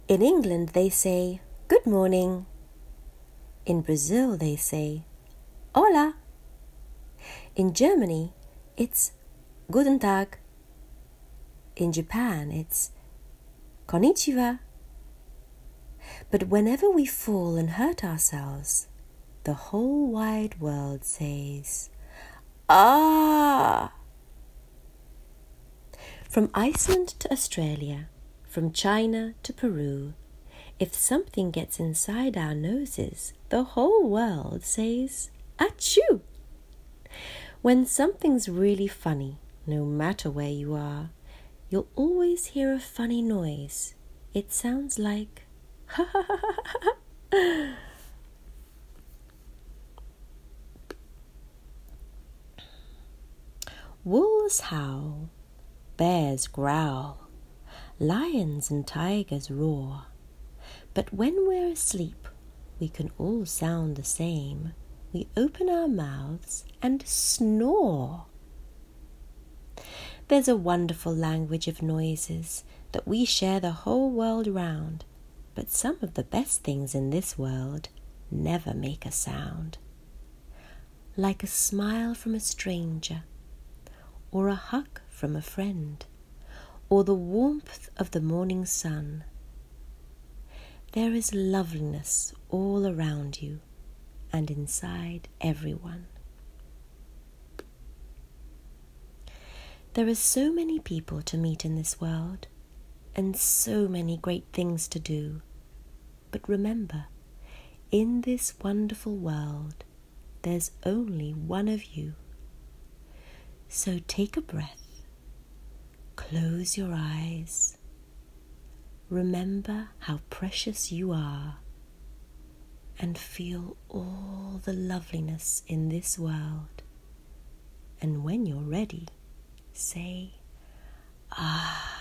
In England they say, good morning. In Brazil they say, hola. In Germany it's guten Tag. In Japan it's konnichiwa. But whenever we fall and hurt ourselves, the whole wide world says, ah! From Iceland to Australia, from China to Peru, if something gets inside our noses, the whole world says, achoo! When something's really funny, no matter where you are, you'll always hear a funny noise. It sounds like ha ha ha ha ha. Wolves howl, bears growl, lions and tigers roar. But when we're asleep, we can all sound the same. We open our mouths and snore. There's a wonderful language of noises that we share the whole world round, but some of the best things in this world never make a sound. Like a smile from a stranger, or a hug from a friend, or the warmth of the morning sun. There is loveliness all around you and inside everyone. There are so many people to meet in this world, and so many great things to do. But remember, in this wonderful world, there's only one of you. So take a breath, close your eyes, remember how precious you are, and feel all the loveliness in this world. And when you're ready, say, ah.